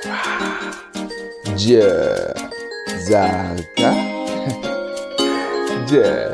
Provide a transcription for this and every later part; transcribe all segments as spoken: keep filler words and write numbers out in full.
Yeah, Zaka. Yeah,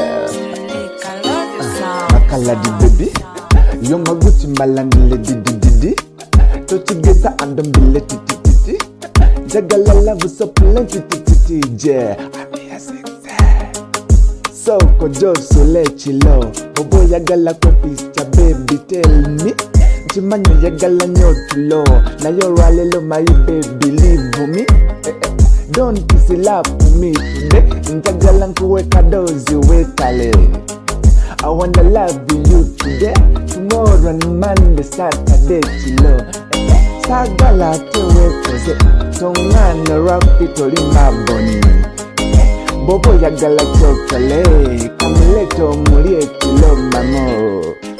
Makaladi baby. Yo maguti malangile di di di di. Tochigeza andombile ti ti ti ti. Jagalala vusopulen ti ti ti ti. Yeah, I'm sexy. So kojo sole chilo. Bobo yagala kwa pista baby tell me. Chimanyo yagala nyotulo. Na yo ralelo my baby leave me. Don't kiss it up for me today. Njagala nkuweka dozi wekale. I wanna love you today, tomorrow and Monday, Saturday, chilo. Sagala tewe koze, tongana rapi tori maboni. Bobo yagala chokale, kamuleto mulie chilo mamo.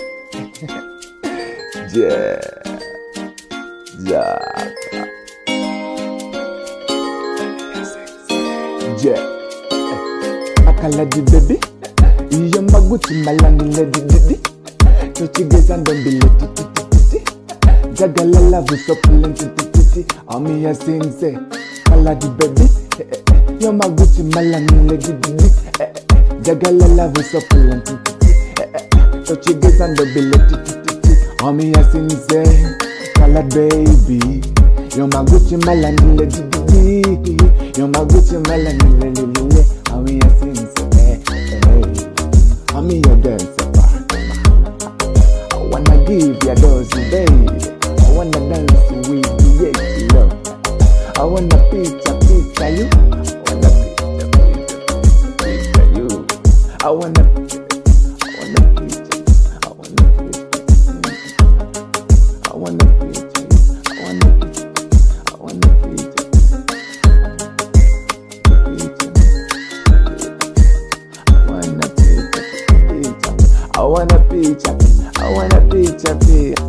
Yeah, yeah, yeah. Makaladi baby. Iyo maguti malangile di di di. Tochigeza ndombile ti ti ti ti ti. Jagalala vusopulen ti ti ti ti. Ami ya singse Kaladi baby. Iyo maguti malangile di di di. Jagalala vusopulen ti ti ti. Tochigeza ndombile ti ti ti ti. Ami ya singse Kaladi baby. Iyo maguti malangile di di di. Iyo maguti malangile di di di. Ami ya singse I'm your dancer. I wanna give you a dose, baby. I wanna dance with you, yeah, love. I wanna picture, picture you. I wanna picture, picture, picture you. I wanna, I wanna picture, I wanna picture, I wanna picture, I wanna picture, I wanna picture, I wanna picture. I wanna picture, I wanna picture, picture.